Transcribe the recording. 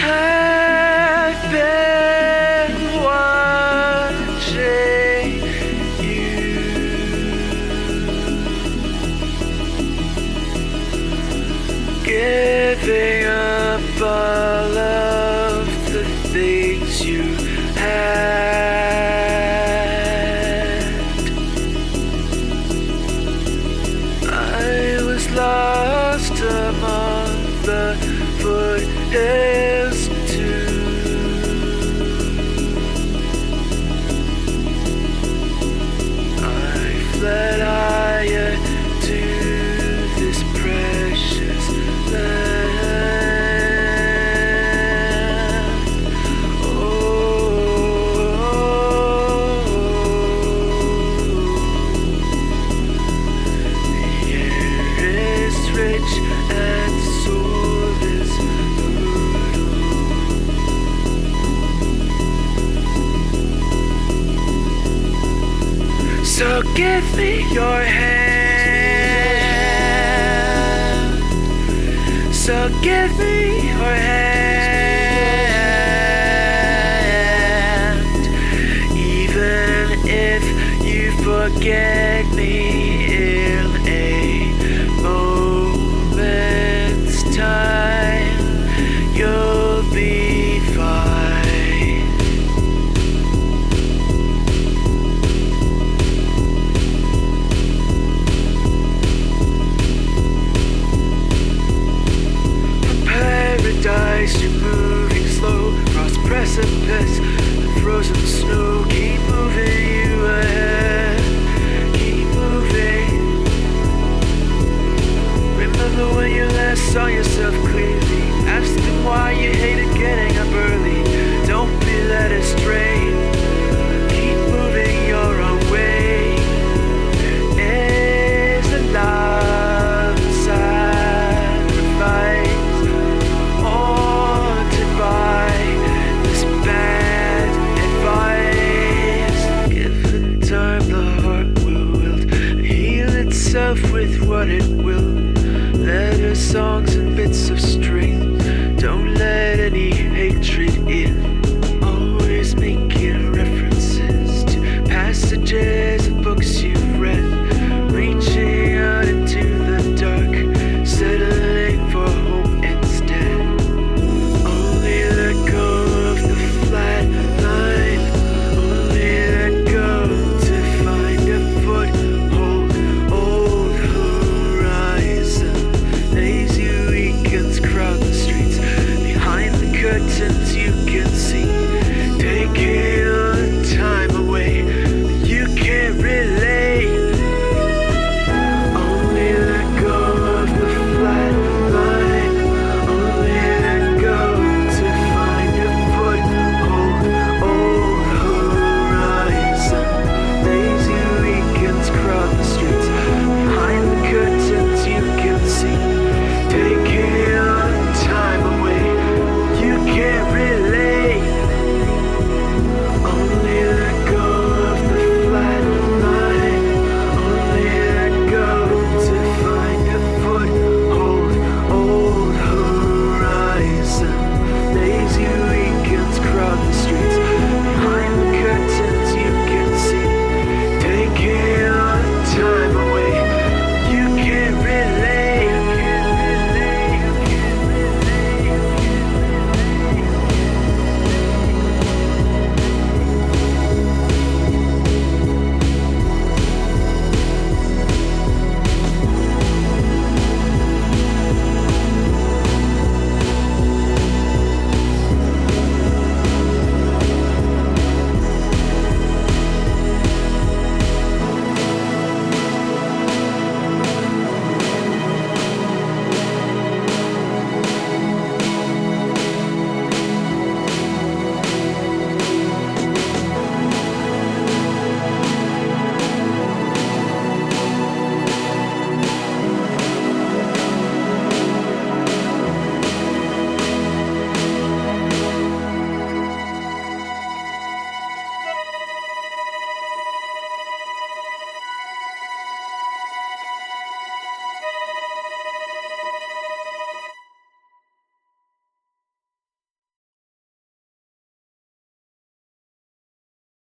I've been watching you, giving up all of the things you had. I was lost among the foothills too. I fled higher to this precious land. The air is rich and soul is fertile. So give me your hand. So give me your hand. Even if you forget me in a moment's time, you'll be fine. From paradise, you're moving slow across precipice and frozen snow.